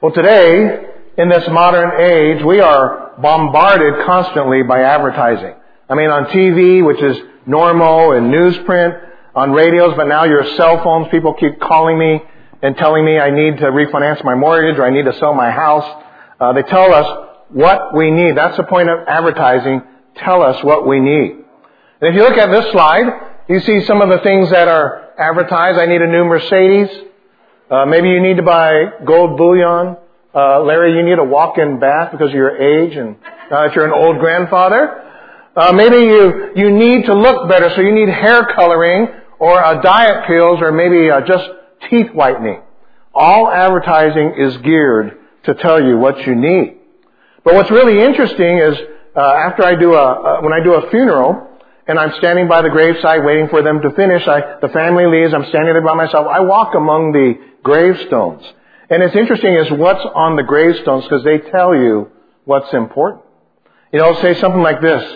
Well, today, in this modern age, we are bombarded constantly by advertising. I mean, on TV, which is normal, and newsprint, on radios, but now your cell phones, people keep calling me and telling me I need to refinance my mortgage or I need to sell my house. They tell us what we need. That's the point of advertising. Tell us what we need. And if you look at this slide, you see some of the things that are advertised. I need a new Mercedes. Maybe you need to buy gold bullion. Larry, you need a walk-in bath because of your age and if you're an old grandfather. Maybe you need to look better, so you need hair coloring or diet pills or maybe just teeth whitening. All advertising is geared to tell you what you need. But what's really interesting is after when I do a funeral and I'm standing by the graveside waiting for them to finish, the family leaves, I'm standing there by myself. I walk among the gravestones. And it's interesting is what's on the gravestones because they tell you what's important. You know, say something like this,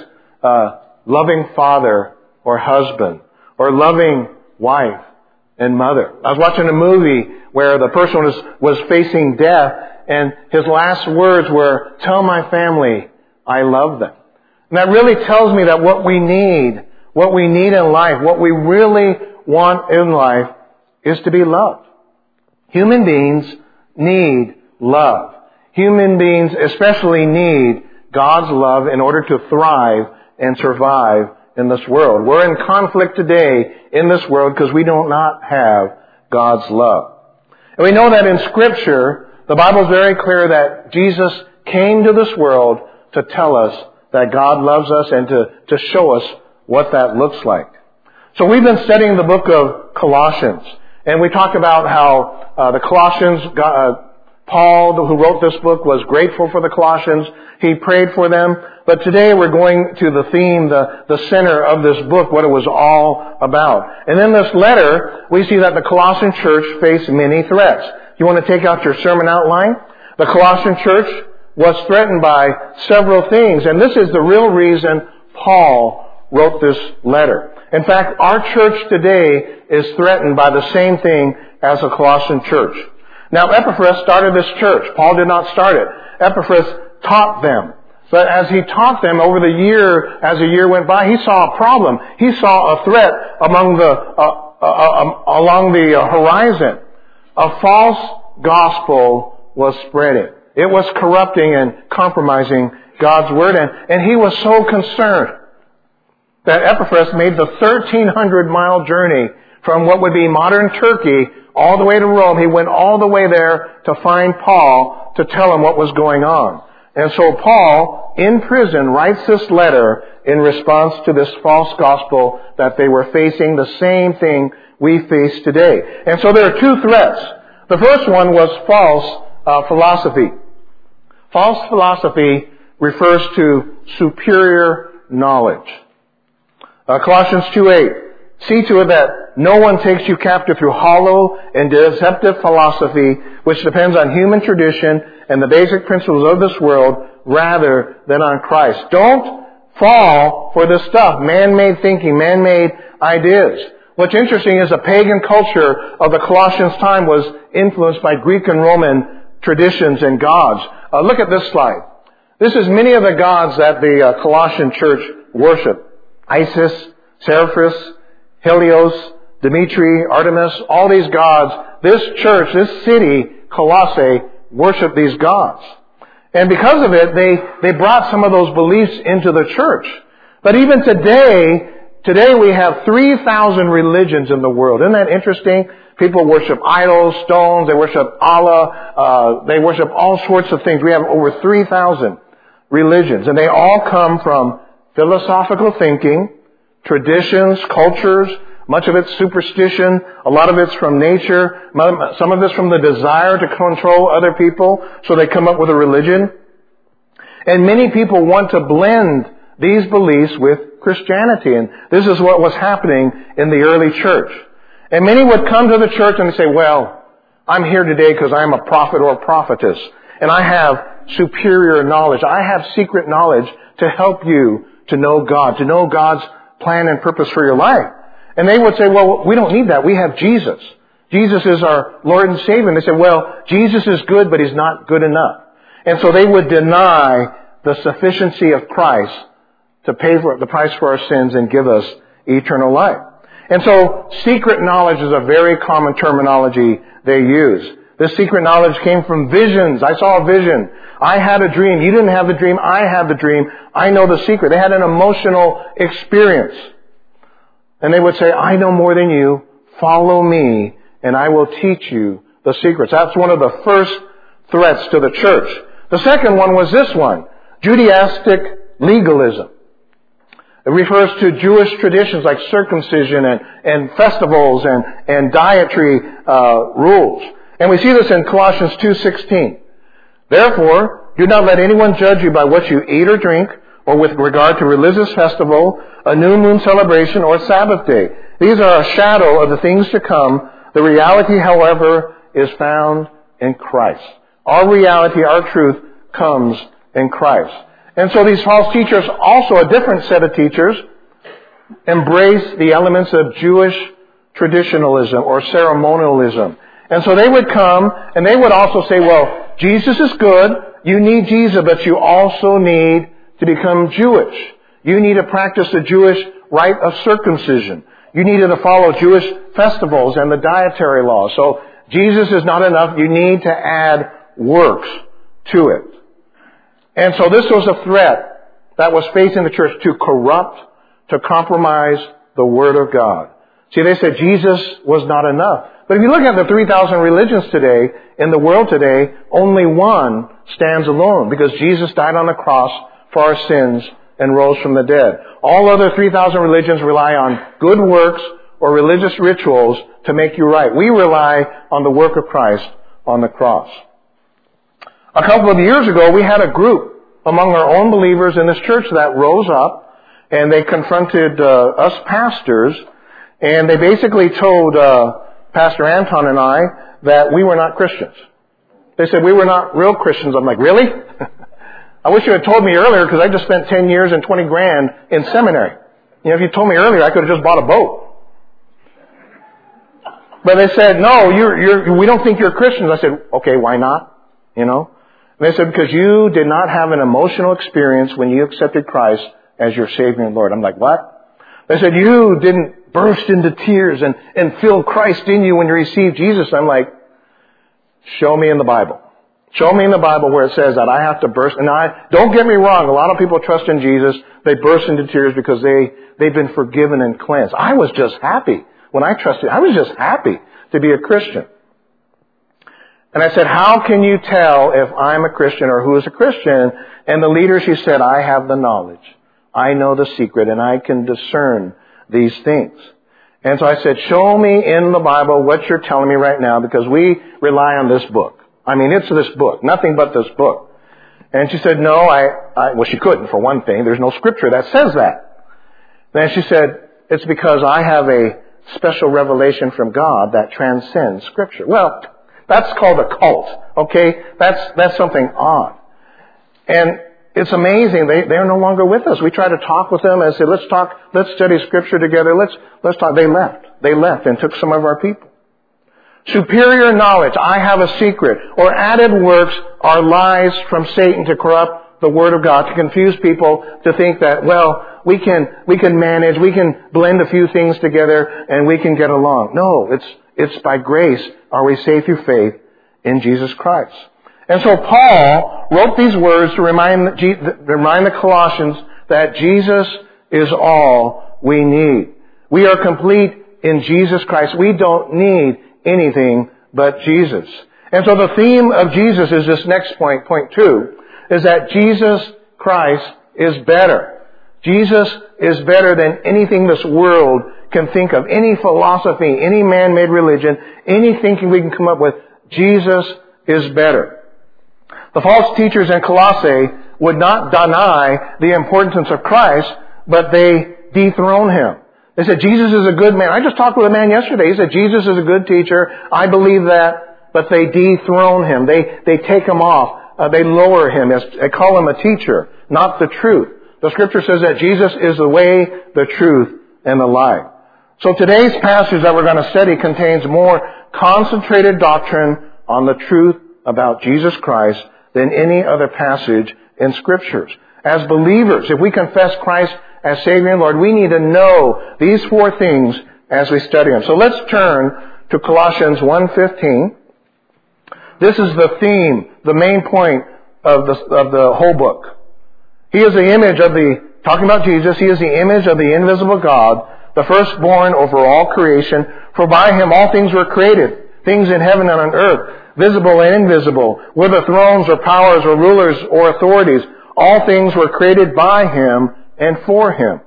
loving father or husband or loving wife and mother. I was watching a movie where the person was facing death and his last words were, tell my family I love them. And that really tells me that what we need in life, what we really want in life is to be loved. Human beings need love. Human beings especially need God's love in order to thrive and survive in this world. We're in conflict today in this world because we do not have God's love. And we know that in Scripture, the Bible is very clear that Jesus came to this world to tell us that God loves us and to show us what that looks like. So we've been studying the book of Colossians. And we talked about how the Colossians, Paul, who wrote this book, was grateful for the Colossians. He prayed for them. But today we're going to the theme, the center of this book, what it was all about. And in this letter, we see that the Colossian church faced many threats. You want to take out your sermon outline? The Colossian church was threatened by several things. And this is the real reason Paul wrote this letter. In fact, our church today is threatened by the same thing as the Colossian church. Now, Epaphras started this church. Paul did not start it. Epaphras taught them. But as he taught them over the year, as the year went by, he saw a problem. He saw a threat along the horizon. A false gospel was spreading. It was corrupting and compromising God's word. And he was so concerned that Epaphras made the 1,300-mile journey from what would be modern Turkey all the way to Rome. He went all the way there to find Paul to tell him what was going on. And so Paul, in prison, writes this letter in response to this false gospel that they were facing, the same thing we face today. And so there are two threats. The first one was false philosophy. False philosophy refers to superior knowledge. Colossians 2:8. See to it that no one takes you captive through hollow and deceptive philosophy, which depends on human tradition and the basic principles of this world rather than on Christ. Don't fall for this stuff, man-made thinking, man-made ideas. What's interesting is the pagan culture of the Colossians time was influenced by Greek and Roman traditions and gods. Look at this slide. This is many of the gods that the Colossian church worshiped. Isis, Seraphis, Helios, Dimitri, Artemis, all these gods. This church, this city, Colossae, worshiped these gods. And because of it, they brought some of those beliefs into the church. But even today we have 3,000 religions in the world. Isn't that interesting? People worship idols, stones, they worship Allah, they worship all sorts of things. We have over 3,000 religions. And they all come from philosophical thinking, traditions, cultures, much of it's superstition, a lot of it's from nature, some of it's from the desire to control other people, so they come up with a religion. And many people want to blend these beliefs with Christianity, and this is what was happening in the early church. And many would come to the church and say, well, I'm here today because I'm a prophet or a prophetess, and I have superior knowledge. I have secret knowledge to help you to know God, to know God's plan and purpose for your life. And they would say, well, we don't need that. We have Jesus. Jesus is our Lord and Savior. And they said, well, Jesus is good, but He's not good enough. And so they would deny the sufficiency of Christ to pay for the price for our sins and give us eternal life. And so secret knowledge is a very common terminology they use. This secret knowledge came from visions. I saw a vision. I had a dream. You didn't have the dream. I had the dream. I know the secret. They had an emotional experience. And they would say, I know more than you. Follow me, and I will teach you the secrets. That's one of the first threats to the church. The second one was this one, Judaistic legalism. It refers to Jewish traditions like circumcision and festivals and dietary rules. And we see this in Colossians 2:16. Therefore, do not let anyone judge you by what you eat or drink, or with regard to religious festival, a new moon celebration, or Sabbath day. These are a shadow of the things to come. The reality, however, is found in Christ. Our reality, our truth, comes in Christ. And so these false teachers, also a different set of teachers, embrace the elements of Jewish traditionalism or ceremonialism. And so they would come and they would also say, well, Jesus is good. You need Jesus, but you also need to become Jewish. You need to practice the Jewish rite of circumcision. You needed to follow Jewish festivals and the dietary laws. So Jesus is not enough. You need to add works to it. And so this was a threat that was facing the church to corrupt, to compromise the Word of God. See, they said Jesus was not enough. But if you look at the 3,000 religions today, in the world today, only one stands alone because Jesus died on the cross for our sins and rose from the dead. All other 3,000 religions rely on good works or religious rituals to make you right. We rely on the work of Christ on the cross. A couple of years ago, we had a group among our own believers in this church that rose up and they confronted us pastors, and they basically told Pastor Anton and I that we were not Christians. They said we were not real Christians. I'm like, really? I wish you had told me earlier, because I just spent 10 years and 20 grand in seminary. You know, if you told me earlier, I could have just bought a boat. But they said, no, we don't think you're Christians. I said, okay, why not? You know? And they said, because you did not have an emotional experience when you accepted Christ as your Savior and Lord. I'm like, what? They said, you didn't burst into tears and feel Christ in you when you received Jesus. I'm like, show me in the Bible. Show me in the Bible where it says that I have to burst. And don't get me wrong, a lot of people trust in Jesus. They burst into tears because they've been forgiven and cleansed. I was just happy when I trusted. I was just happy to be a Christian. And I said, how can you tell if I'm a Christian or who is a Christian? And the leader, she said, I have the knowledge. I know the secret, and I can discern these things. And so I said, show me in the Bible what you're telling me right now, because we rely on this book. I mean, it's this book, nothing but this book. And she said, no, well, she couldn't, for one thing. There's no scripture that says that. Then she said, it's because I have a special revelation from God that transcends scripture. Well, that's called a cult, okay? That's something odd. And it's amazing. They're no longer with us. We try to talk with them and say, let's study scripture together. Let's talk. They left and took some of our people. Superior knowledge, I have a secret, or added works are lies from Satan to corrupt the Word of God, to confuse people to think that, well, we can manage, we can blend a few things together and we can get along. No, it's by grace are we saved through faith in Jesus Christ. And so Paul wrote these words to remind the Colossians that Jesus is all we need. We are complete in Jesus Christ. We don't need anything but Jesus. And so the theme of Jesus is this next point 2, is that Jesus Christ is better. Jesus is better than anything this world can think of, any philosophy, any man-made religion, any thinking we can come up with. Jesus is better. The false teachers in Colossae would not deny the importance of Christ, but they dethrone Him. They said, Jesus is a good man. I just talked with a man yesterday. He said, Jesus is a good teacher. I believe that. But they dethrone Him. They take Him off. They lower Him. They call Him a teacher, not the truth. The Scripture says that Jesus is the way, the truth, and the life. So today's passage that we're going to study contains more concentrated doctrine on the truth about Jesus Christ than any other passage in Scriptures. As believers, if we confess Christ as Savior and Lord, we need to know these four things as we study them. So let's turn to Colossians 1:15. This is the theme, the main point of the whole book. He is the image of talking about Jesus, He is the image of the invisible God, the firstborn over all creation. For by Him all things were created, things in heaven and on earth, visible and invisible, whether thrones or powers or rulers or authorities. All things were created by Him and for Him.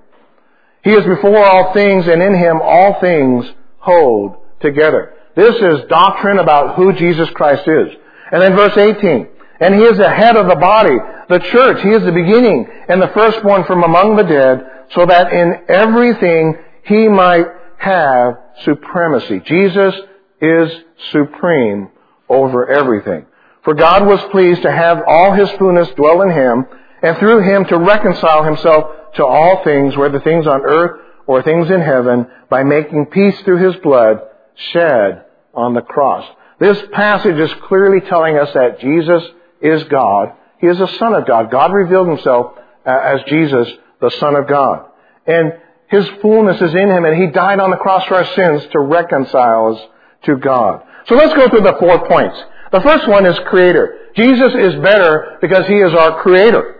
He is before all things, and in Him all things hold together. This is doctrine about who Jesus Christ is. And then verse 18. And He is the head of the body, the church. He is the beginning and the firstborn from among the dead, so that in everything He might have supremacy. Jesus is supreme over everything. For God was pleased to have all His fullness dwell in Him, and through Him to reconcile Himself to all things, whether things on earth or things in heaven, by making peace through His blood shed on the cross. This passage is clearly telling us that Jesus is God. He is the Son of God. God revealed Himself as Jesus, the Son of God. And His fullness is in Him, and He died on the cross for our sins to reconcile us to God. So let's go through the 4 points. The first one is Creator. Jesus is better because He is our Creator.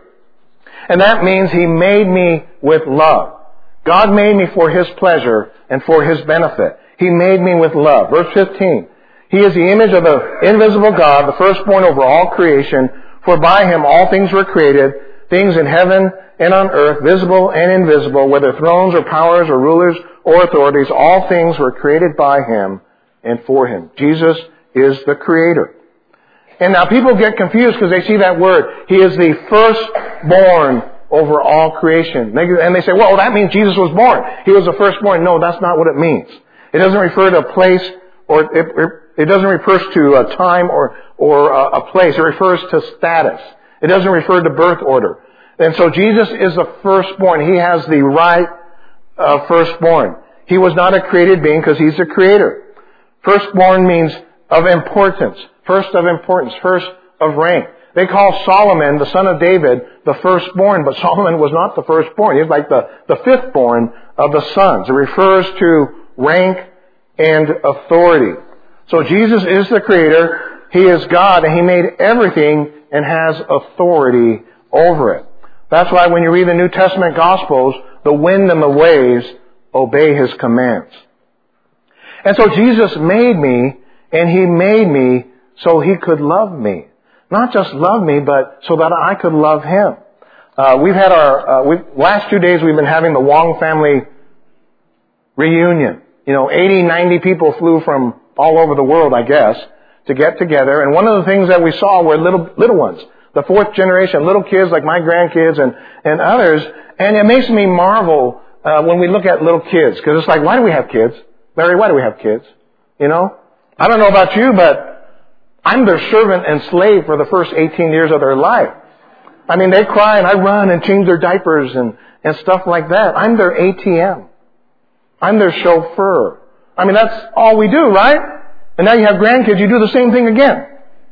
And that means He made me with love. God made me for His pleasure and for His benefit. He made me with love. Verse 15. He is the image of the invisible God, the firstborn over all creation. For by Him all things were created, things in heaven and on earth, visible and invisible, whether thrones or powers or rulers or authorities. All things were created by Him and for Him. Jesus is the Creator. And now people get confused because they see that word. He is the firstborn over all creation. And they say, well, that means Jesus was born. He was the firstborn. No, that's not what it means. It doesn't refer to a place, or it doesn't refer to a time or a place. It refers to status. It doesn't refer to birth order. And so Jesus is the firstborn. He has the right of firstborn. He was not a created being because He's the Creator. Firstborn means of importance. First of importance. First of rank. They call Solomon, the son of David, the firstborn, but Solomon was not the firstborn. He's like the fifthborn of the sons. It refers to rank and authority. So Jesus is the Creator. He is God, and He made everything and has authority over it. That's why when you read the New Testament Gospels, the wind and the waves obey His commands. And so Jesus made me, and He made me so He could love me. Not just love me, but so that I could love Him. We've had last 2 days we've been having the Wong family reunion. 80, 90 people flew from all over the world, I guess, to get together. And one of the things that we saw were little ones. The fourth generation, little kids like my grandkids and others. And it makes me marvel when we look at little kids. Because it's like, why do we have kids? Larry, why do we have kids? I don't know about you, but I'm their servant and slave for the first 18 years of their life. I mean, they cry and I run and change their diapers and stuff like that. I'm their ATM. I'm their chauffeur. I mean, that's all we do, right? And now you have grandkids, you do the same thing again.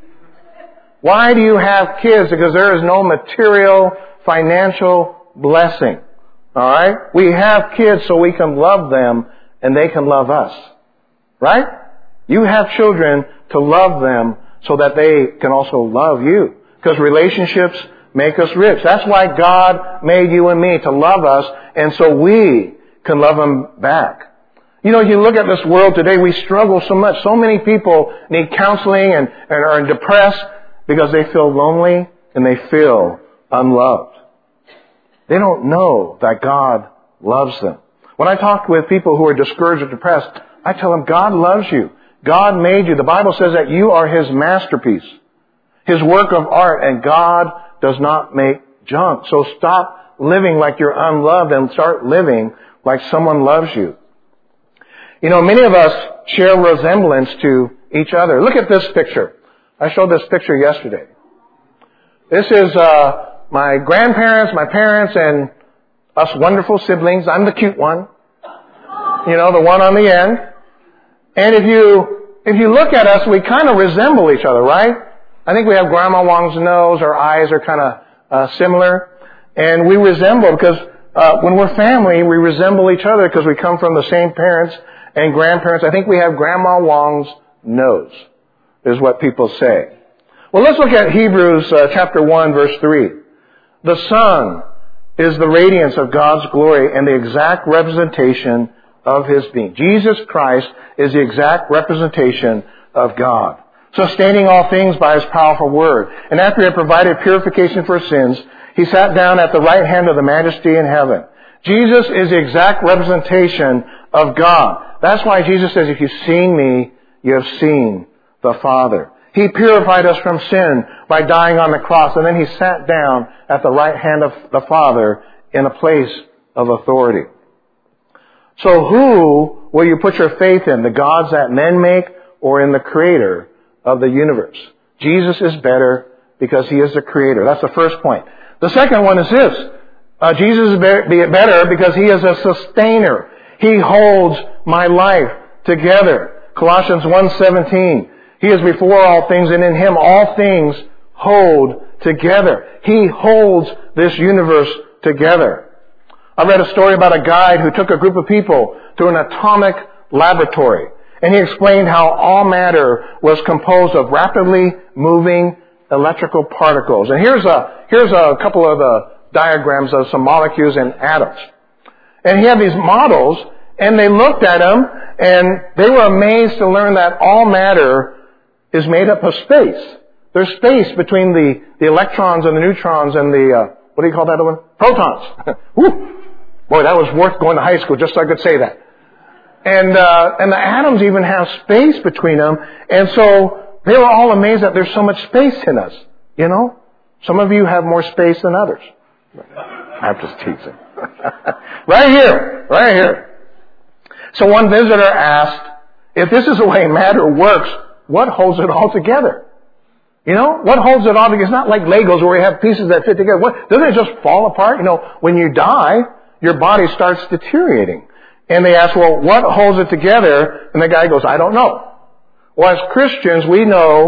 Why do you have kids? Because there is no material, financial blessing. Alright? We have kids so we can love them and they can love us. Right? You have children to love them so that they can also love you. Because relationships make us rich. That's why God made you and me, to love us, and so we can love Him back. You look at this world today, we struggle so much. So many people need counseling and are depressed because they feel lonely and they feel unloved. They don't know that God loves them. When I talk with people who are discouraged or depressed, I tell them, God loves you. God made you. The Bible says that you are His masterpiece, His work of art, and God does not make junk. So stop living like you're unloved and start living like someone loves you. Many of us share resemblance to each other. Look at this picture. I showed this picture yesterday. This is my grandparents, my parents, and us wonderful siblings. I'm the cute one. the one on the end. And if you look at us, we kind of resemble each other, right? I think we have Grandma Wong's nose. Our eyes are kind of similar. And we resemble because when we're family, we resemble each other because we come from the same parents and grandparents. I think we have Grandma Wong's nose, is what people say. Well, let's look at Hebrews chapter 1, verse 3. The Son is the radiance of God's glory and the exact representation of His being. Jesus Christ is the exact representation of God, sustaining all things by His powerful word. And after He had provided purification for sins, He sat down at the right hand of the Majesty in heaven. Jesus is the exact representation of God. That's why Jesus says, if you've seen me, you have seen the Father. He purified us from sin by dying on the cross, and then He sat down at the right hand of the Father in a place of authority. So who will you put your faith in? The gods that men make or in the Creator of the universe? Jesus is better because He is the Creator. That's the first point. The second one is this. Jesus is better because He is a sustainer. He holds my life together. Colossians 1:17. He is before all things, and in Him all things hold together. He holds this universe together. I read a story about a guide who took a group of people to an atomic laboratory, and he explained how all matter was composed of rapidly moving electrical particles. And here's a couple of the diagrams of some molecules and atoms. And he had these models, and they looked at them, and they were amazed to learn that all matter is made up of space. There's space between the electrons and the neutrons and the, what do you call that one? Protons. Woo! Boy, that was worth going to high school just so I could say that. And the atoms even have space between them. And so they were all amazed that there's so much space in us. Some of you have more space than others. I'm just teasing. Right here. So one visitor asked, if this is the way matter works, what holds it all together? What holds it all together? It's not like Legos where we have pieces that fit together. Doesn't it just fall apart? When you die, your body starts deteriorating. And they ask, well, what holds it together? And the guy goes, I don't know. Well, as Christians, we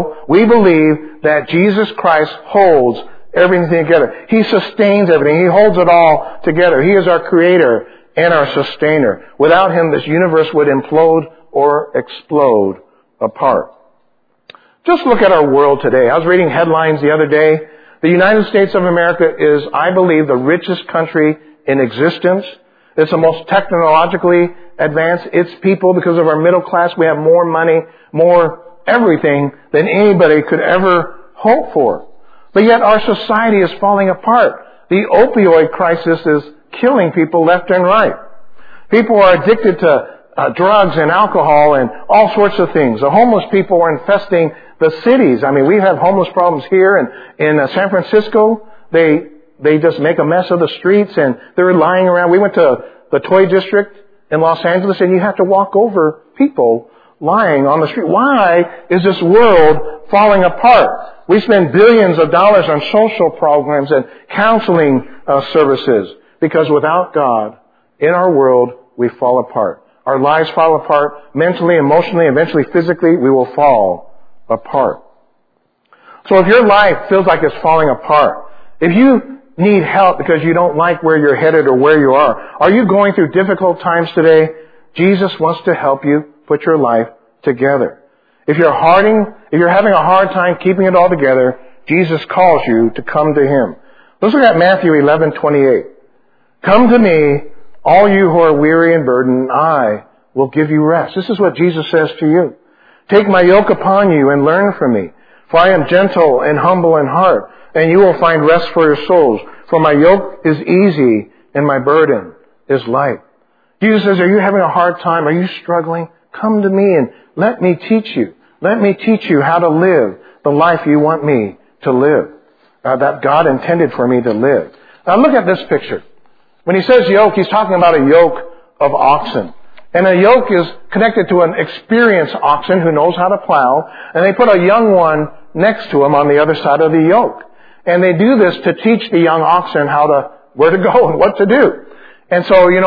believe that Jesus Christ holds everything together. He sustains everything. He holds it all together. He is our Creator and our Sustainer. Without Him, this universe would implode or explode apart. Just look at our world today. I was reading headlines the other day. The United States of America is, I believe, the richest country in existence. It's the most technologically advanced. Its people, because of our middle class, we have more money, more everything than anybody could ever hope for. But yet our society is falling apart. The opioid crisis is killing people left and right. People are addicted to drugs and alcohol and all sorts of things. The homeless people are infesting the cities. I mean, we have homeless problems here in San Francisco. They just make a mess of the streets and they're lying around. We went to the toy district in Los Angeles and you have to walk over people lying on the street. Why is this world falling apart? We spend billions of dollars on social programs and counseling services because without God in our world, we fall apart. Our lives fall apart mentally, emotionally, eventually physically, we will fall apart. So if your life feels like it's falling apart, if you need help because you don't like where you're headed or where you are you going through difficult times today? Jesus wants to help you put your life together. If you're having a hard time keeping it all together, Jesus calls you to come to Him. Let's look at Matthew 11:28. Come to me, all you who are weary and burdened, I will give you rest. This is what Jesus says to you. Take my yoke upon you and learn from me, for I am gentle and humble in heart, and you will find rest for your souls. For my yoke is easy and my burden is light. Jesus says, are you having a hard time? Are you struggling? Come to me and let me teach you. Let me teach you how to live the life you want me to live, that God intended for me to live. Now look at this picture. When he says yoke, he's talking about a yoke of oxen. And a yoke is connected to an experienced oxen who knows how to plow. And they put a young one next to him on the other side of the yoke. And they do this to teach the young oxen where to go and what to do. And so,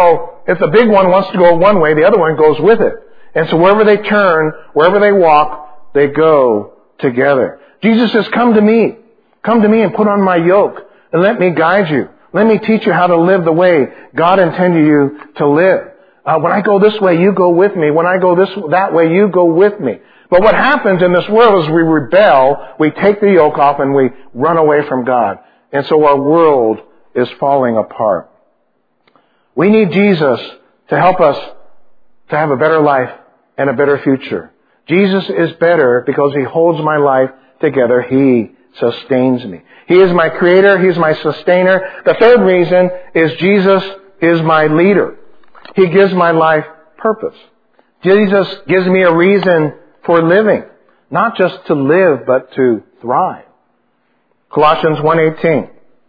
if the big one wants to go one way, the other one goes with it. And so wherever they turn, wherever they walk, they go together. Jesus says, come to me. Come to me and put on my yoke and let me guide you. Let me teach you how to live the way God intended you to live. When I go this way, you go with me. When I go that way, you go with me. But what happens in this world is we rebel, we take the yoke off, and we run away from God. And so our world is falling apart. We need Jesus to help us to have a better life and a better future. Jesus is better because He holds my life together. He sustains me. He is my creator. He is my sustainer. The third reason is Jesus is my leader. He gives my life purpose. Jesus gives me a reason for living. Not just to live, but to thrive. Colossians 1:18.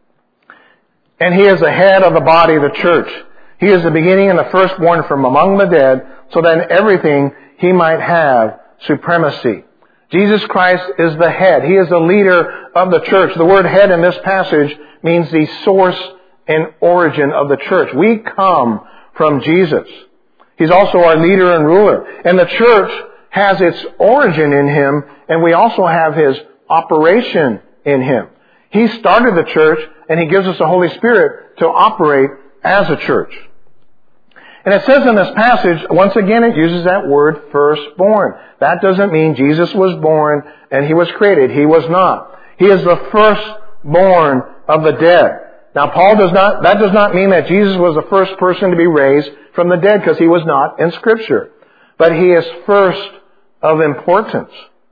And He is the head of the body, the church. He is the beginning and the firstborn from among the dead, so that in everything He might have supremacy. Jesus Christ is the head. He is the leader of the church. The word head in this passage means the source and origin of the church. We come from Jesus. He's also our leader and ruler. And the church has its origin in Him, and we also have His operation in Him. He started the church, and He gives us the Holy Spirit to operate as a church. And it says in this passage, once again, it uses that word firstborn. That doesn't mean Jesus was born and He was created. He was not. He is the firstborn of the dead. Now, that does not mean that Jesus was the first person to be raised from the dead, because He was not in Scripture. But He is first of importance.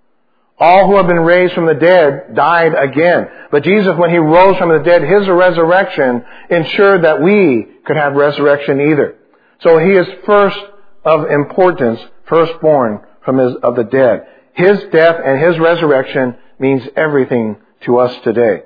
All who have been raised from the dead died again. But Jesus, when He rose from the dead, His resurrection ensured that we could have resurrection either. So He is first of importance, firstborn of the dead. His death and His resurrection means everything to us today.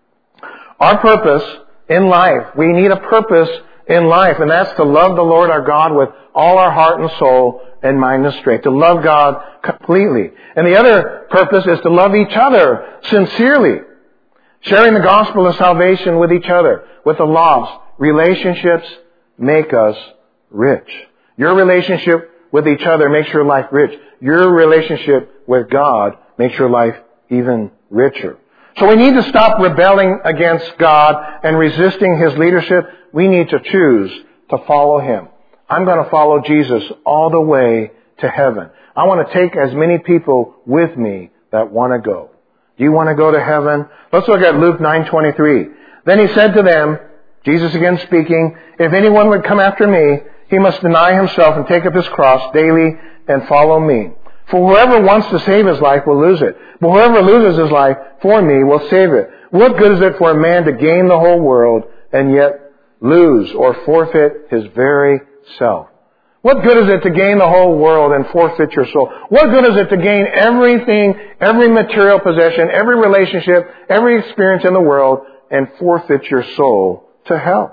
Our purpose in life, we need a purpose in life, and that's to love the Lord our God with all our heart and soul and mind and strength. To love God completely. And the other purpose is to love each other sincerely. Sharing the gospel of salvation with each other, with the lost. Relationships make us rich. Your relationship with each other makes your life rich. Your relationship with God makes your life even richer. So we need to stop rebelling against God and resisting His leadership. We need to choose to follow Him. I'm going to follow Jesus all the way to heaven. I want to take as many people with me that want to go. Do you want to go to heaven? Let's look at Luke 9:23. Then He said to them, Jesus again speaking, if anyone would come after me, he must deny himself and take up his cross daily and follow me. For whoever wants to save his life will lose it. But whoever loses his life for me will save it. What good is it for a man to gain the whole world and yet lose or forfeit his very self? What good is it to gain the whole world and forfeit your soul? What good is it to gain everything, every material possession, every relationship, every experience in the world, and forfeit your soul to hell?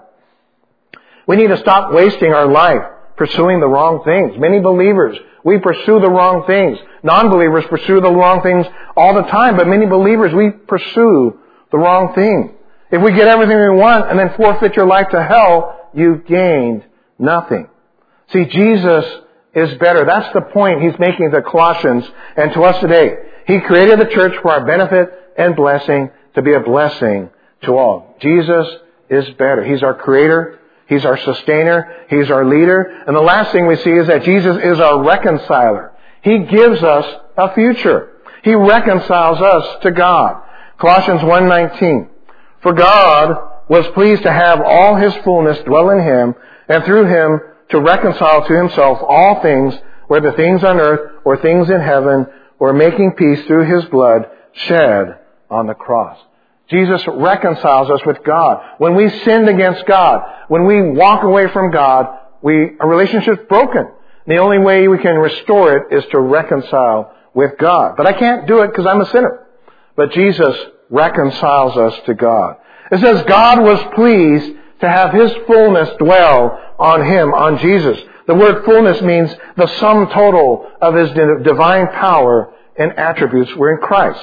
We need to stop wasting our life pursuing the wrong things. Many believers, we pursue the wrong things. Non-believers pursue the wrong things all the time, but many believers, we pursue the wrong thing. If we get everything we want and then forfeit your life to hell, you've gained nothing. See, Jesus is better. That's the point He's making to Colossians and to us today. He created the church for our benefit and blessing, to be a blessing to all. Jesus is better. He's our creator. He's our sustainer. He's our leader. And the last thing we see is that Jesus is our reconciler. He gives us a future. He reconciles us to God. Colossians 1:19. For God was pleased to have all His fullness dwell in Him, and through Him to reconcile to Himself all things, whether things on earth or things in heaven, or making peace through His blood shed on the cross. Jesus reconciles us with God. When we sinned against God, when we walk away from God, our relationship's broken. The only way we can restore it is to reconcile with God. But I can't do it because I'm a sinner. But Jesus reconciles us to God. It says God was pleased to have His fullness dwell on Him, on Jesus. The word fullness means the sum total of His divine power and attributes were in Christ.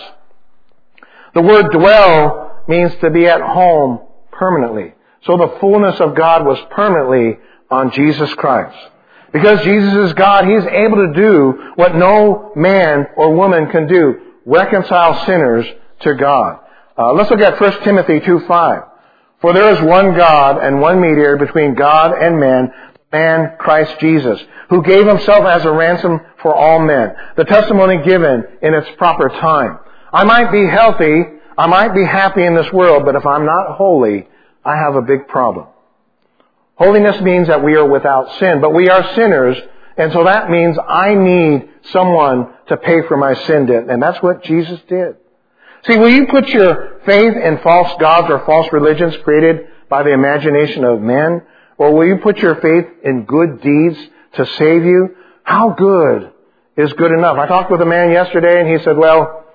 The word dwell means to be at home permanently. So the fullness of God was permanently on Jesus Christ. Because Jesus is God, He's able to do what no man or woman can do, reconcile sinners to God. Let's look at 1 Timothy 2:5. For there is one God and one mediator between God and man, Christ Jesus, who gave Himself as a ransom for all men. The testimony given in its proper time. I might be healthy, I might be happy in this world, but if I'm not holy, I have a big problem. Holiness means that we are without sin, but we are sinners, and so that means I need someone to pay for my sin debt, and that's what Jesus did. See, will you put your faith in false gods or false religions created by the imagination of men? Or will you put your faith in good deeds to save you? How good is good enough? I talked with a man yesterday and he said, well,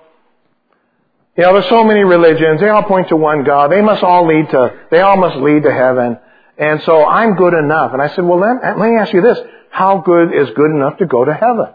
there's so many religions. They all point to one God. They all must lead to heaven. And so I'm good enough. And I said, well, let me ask you this. How good is good enough to go to heaven?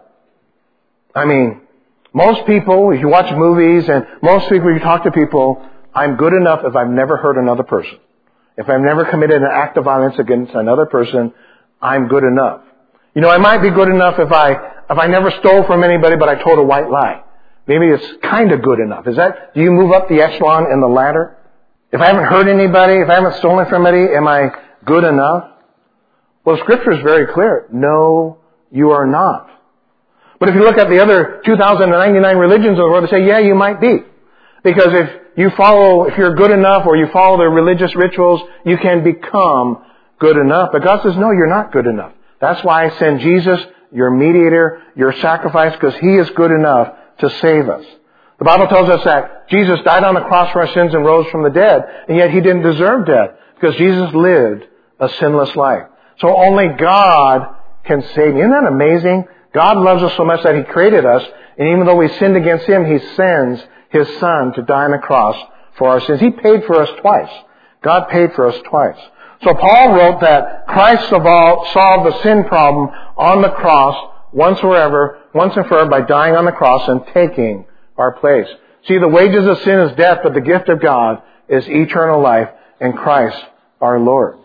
I mean, most people, if you watch movies and most people, you talk to people, I'm good enough if I've never hurt another person. If I've never committed an act of violence against another person, I'm good enough. I might be good enough if I never stole from anybody, but I told a white lie. Maybe it's kind of good enough. Do you move up the echelon in the ladder? If I haven't hurt anybody, if I haven't stolen from anybody, am I good enough? Well, Scripture is very clear. No, you are not. But if you look at the other 2,099 religions of the world, they say, yeah, you might be. Because if you're good enough or you follow the religious rituals, you can become good enough. But God says, no, you're not good enough. That's why I send Jesus, your mediator, your sacrifice, because He is good enough to save us. The Bible tells us that Jesus died on the cross for our sins and rose from the dead, and yet He didn't deserve death because Jesus lived a sinless life. So only God can save you. Isn't that amazing? God loves us so much that He created us, and even though we sinned against Him, He sends His Son to die on the cross for our sins. He paid for us twice. God paid for us twice. So Paul wrote that Christ solved the sin problem on the cross once and forever by dying on the cross and taking our place. See, the wages of sin is death, but the gift of God is eternal life in Christ our Lord.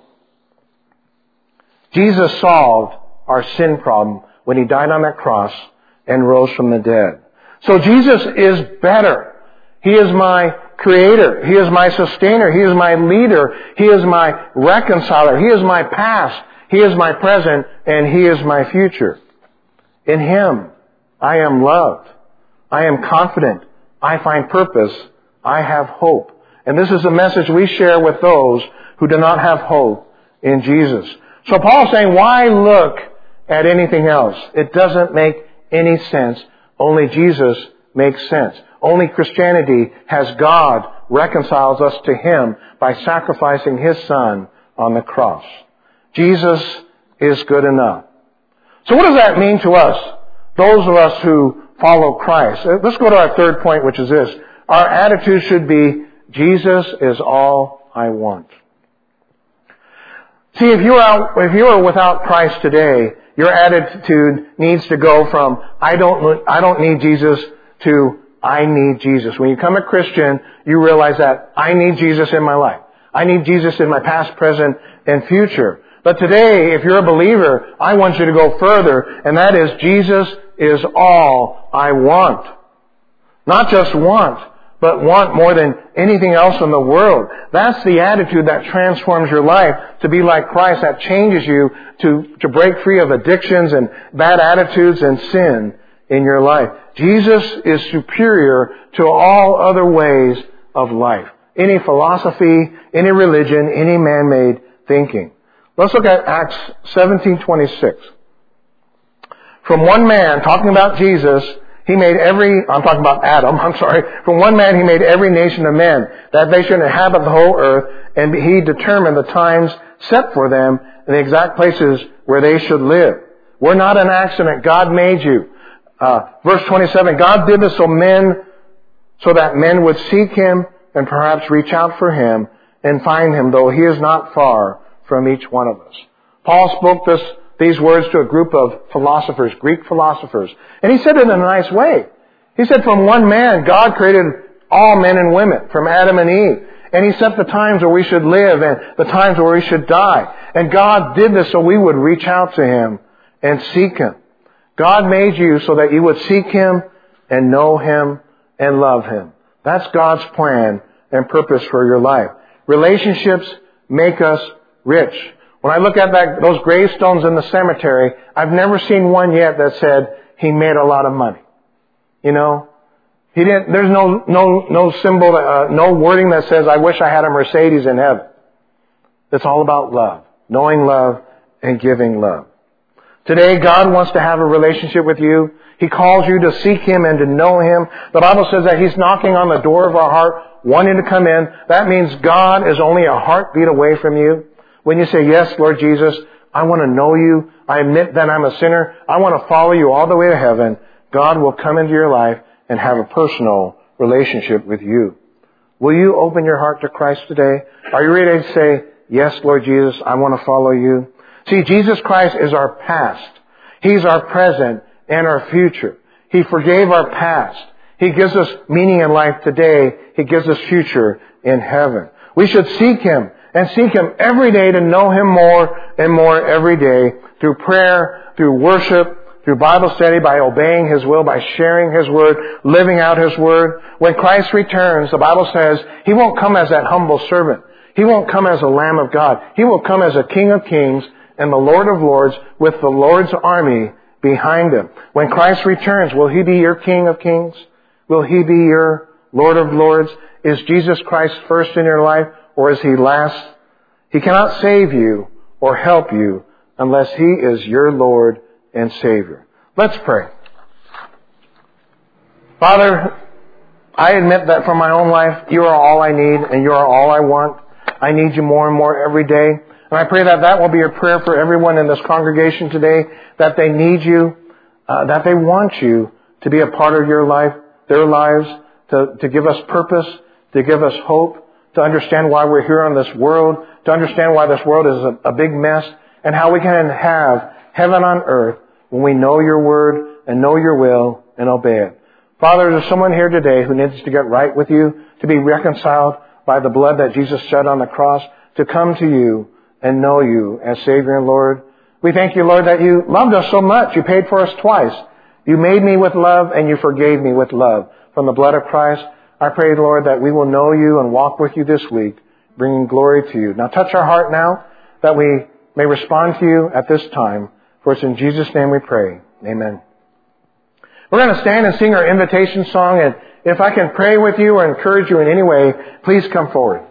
Jesus solved our sin problem when He died on that cross and rose from the dead. So Jesus is better. He is my creator. He is my sustainer. He is my leader. He is my reconciler. He is my past. He is my present. And He is my future. In Him, I am loved. I am confident. I find purpose. I have hope. And this is a message we share with those who do not have hope in Jesus. So Paul's saying, why look at anything else? It doesn't make any sense. Only Jesus makes sense. Only Christianity has God reconciles us to Him by sacrificing His Son on the cross. Jesus is good enough. So what does that mean to us, those of us who follow Christ? Let's go to our third point, which is this. Our attitude should be, Jesus is all I want. See, if you are without Christ today, your attitude needs to go from, I don't need Jesus, to, I need Jesus. When you become a Christian, you realize that I need Jesus in my life. I need Jesus in my past, present, and future. But today, if you're a believer, I want you to go further, and that is, Jesus is all I want. Not just want, but want more than anything else in the world. That's the attitude that transforms your life to be like Christ, that changes you to break free of addictions and bad attitudes and sin in your life. Jesus is superior to all other ways of life. Any philosophy, any religion, any man-made thinking. Let's look at Acts 17:26. From one man, talking about Jesus, from one man He made every nation of men, that they should inhabit the whole earth, and He determined the times set for them and the exact places where they should live. We're not an accident. God made you. Verse 27, God did this so that men would seek Him and perhaps reach out for Him and find Him, though He is not far from each one of us. Paul spoke these words to a group of philosophers, Greek philosophers. And he said it in a nice way. He said, from one man, God created all men and women, from Adam and Eve. And He set the times where we should live and the times where we should die. And God did this so we would reach out to Him and seek Him. God made you so that you would seek Him and know Him and love Him. That's God's plan and purpose for your life. Relationships make us rich. When I look at those gravestones in the cemetery, I've never seen one yet that said he made a lot of money. You know, there's no symbol, no wording that says, I wish I had a Mercedes in heaven. It's all about love, knowing love and giving love. Today, God wants to have a relationship with you. He calls you to seek Him and to know Him. The Bible says that He's knocking on the door of our heart, wanting to come in. That means God is only a heartbeat away from you. When you say, yes, Lord Jesus, I want to know You. I admit that I'm a sinner. I want to follow You all the way to heaven. God will come into your life and have a personal relationship with you. Will you open your heart to Christ today? Are you ready to say, yes, Lord Jesus, I want to follow You? See, Jesus Christ is our past. He's our present and our future. He forgave our past. He gives us meaning in life today. He gives us future in heaven. We should seek Him and seek Him every day to know Him more and more every day through prayer, through worship, through Bible study, by obeying His will, by sharing His Word, living out His Word. When Christ returns, the Bible says He won't come as that humble servant. He won't come as a Lamb of God. He will come as a King of Kings and the Lord of Lords with the Lord's army behind Him. When Christ returns, will He be your King of Kings? Will He be your Lord of Lords? Is Jesus Christ first in your life, or is He last? He cannot save you or help you unless He is your Lord and Savior. Let's pray. Father, I admit that for my own life, You are all I need and You are all I want. I need You more and more every day. And I pray that that will be a prayer for everyone in this congregation today, that they need You, that they want You to be a part of your life, their lives, to give us purpose, to give us hope, to understand why we're here on this world, to understand why this world is a big mess, and how we can have heaven on earth when we know Your Word and know Your will and obey it. Father, there's someone here today who needs to get right with You, to be reconciled by the blood that Jesus shed on the cross, to come to You and know You as Savior and Lord. We thank You, Lord, that You loved us so much. You paid for us twice. You made me with love and You forgave me with love. From the blood of Christ, I pray, Lord, that we will know You and walk with You this week, bringing glory to You. Now touch our heart now, that we may respond to You at this time. For it's in Jesus' name we pray. Amen. We're going to stand and sing our invitation song, and if I can pray with you or encourage you in any way, please come forward.